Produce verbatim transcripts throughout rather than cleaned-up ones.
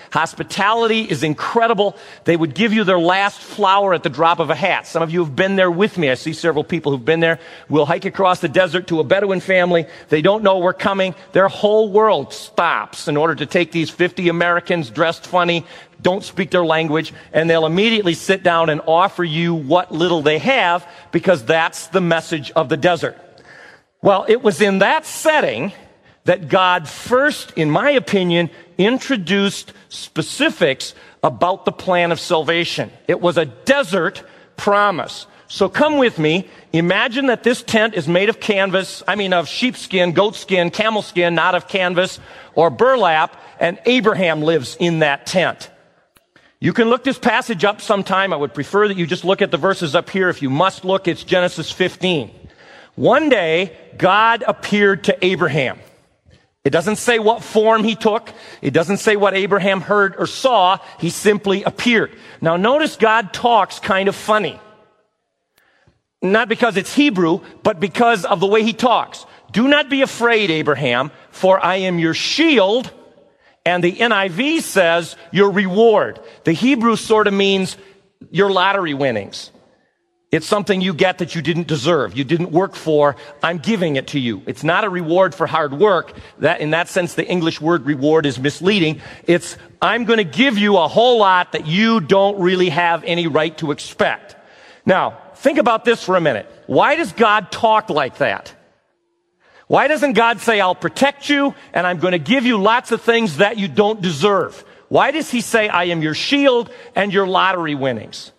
Hospitality is incredible. They would give you their last flower at the drop of a hat. Some of you have been there with me. I see several people who've been there. We'll hike across the desert to a Bedouin family. They don't know we're coming. Their whole world stops in order to take these fifty Americans dressed funny, don't speak their language, and they'll immediately sit down and offer you what little they have, because that's the message of the desert. Well, it was in that setting that God first, in my opinion, introduced specifics about the plan of salvation. It was a desert promise. So come with me. Imagine that this tent is made of canvas, I mean of sheepskin, goatskin, camel skin, not of canvas or burlap, and Abraham lives in that tent. You can look this passage up sometime. I would prefer that you just look at the verses up here. If you must look, it's Genesis fifteen. One day, God appeared to Abraham. It doesn't say what form he took. It doesn't say what Abraham heard or saw. He simply appeared. Now notice God talks kind of funny. Not because it's Hebrew, but because of the way he talks. Do not be afraid, Abraham, for I am your shield. And the N I V says your reward. The Hebrew sort of means your lottery winnings. It's something you get that you didn't deserve, you didn't work for. I'm giving it to you. It's not a reward for hard work. That, in that sense, the English word reward is misleading. It's, I'm going to give you a whole lot that you don't really have any right to expect. Now, think about this for a minute. Why does God talk like that? Why doesn't God say, I'll protect you and I'm going to give you lots of things that you don't deserve? Why does he say, I am your shield and your lottery winnings?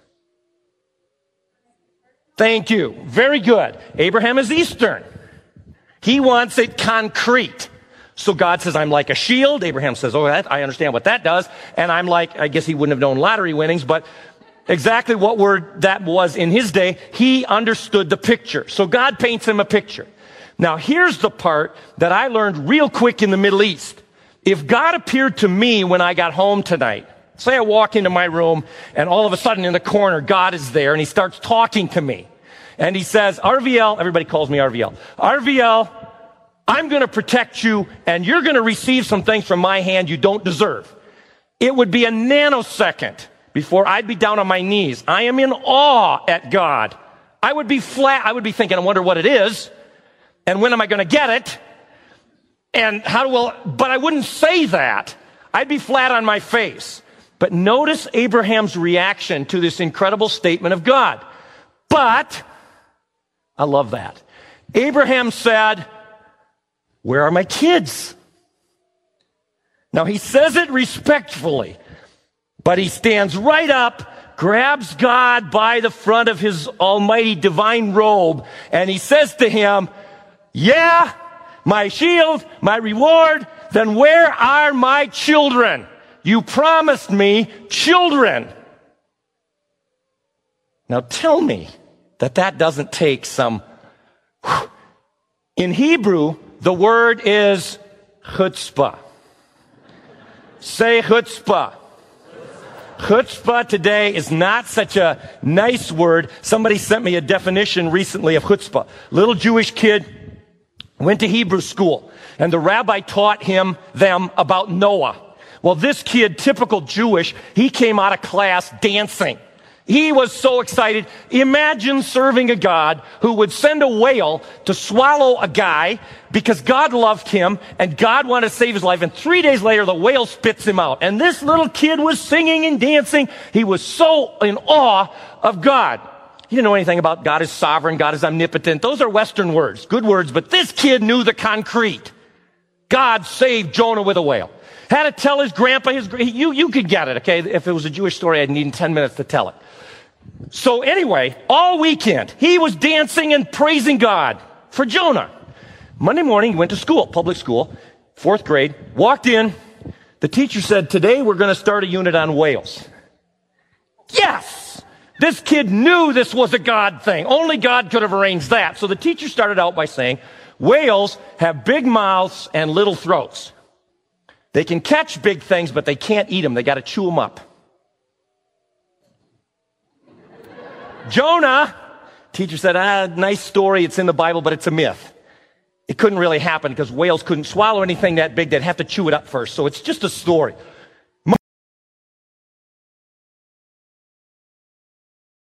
Thank you. Very good. Abraham is Eastern. He wants it concrete. So God says, I'm like a shield. Abraham says, oh, that, I understand what that does. And I'm like, I guess he wouldn't have known lottery winnings, but exactly what word that was in his day, he understood the picture. So God paints him a picture. Now, here's the part that I learned real quick in the Middle East. If God appeared to me when I got home tonight, say I walk into my room and all of a sudden in the corner, God is there and he starts talking to me. And he says, R V L, everybody calls me R V L. R V L, I'm going to protect you and you're going to receive some things from my hand you don't deserve. It would be a nanosecond before I'd be down on my knees. I am in awe at God. I would be flat. I would be thinking, I wonder what it is. And when am I going to get it? And how will, but I wouldn't say that. I'd be flat on my face. But notice Abraham's reaction to this incredible statement of God. But, I love that. Abraham said, where are my kids? Now he says it respectfully, but he stands right up, grabs God by the front of his almighty divine robe, and he says to him, yeah, my shield, my reward, then where are my children? You promised me children. Now tell me that that doesn't take some... In Hebrew, the word is chutzpah. Say chutzpah. Chutzpah today is not such a nice word. Somebody sent me a definition recently of chutzpah. Little Jewish kid went to Hebrew school, and the rabbi taught him them about Noah. Well, this kid, typical Jewish, he came out of class dancing. He was so excited. Imagine serving a God who would send a whale to swallow a guy because God loved him and God wanted to save his life. And three days later, the whale spits him out. And this little kid was singing and dancing. He was so in awe of God. He didn't know anything about God is sovereign, God is omnipotent. Those are Western words, good words, but this kid knew the concrete. God saved Jonah with a whale. Had to tell his grandpa, his you, you could get it, okay? If it was a Jewish story, I'd need ten minutes to tell it. So anyway, all weekend, he was dancing and praising God for Jonah. Monday morning, he went to school, public school, fourth grade, walked in. The teacher said, today we're going to start a unit on whales. Yes! This kid knew this was a God thing. Only God could have arranged that. So the teacher started out by saying, whales have big mouths and little throats. They can catch big things, but they can't eat them. They got to chew them up. Jonah, teacher said, ah, nice story. It's in the Bible, but it's a myth. It couldn't really happen because whales couldn't swallow anything that big. They'd have to chew it up first. So it's just a story.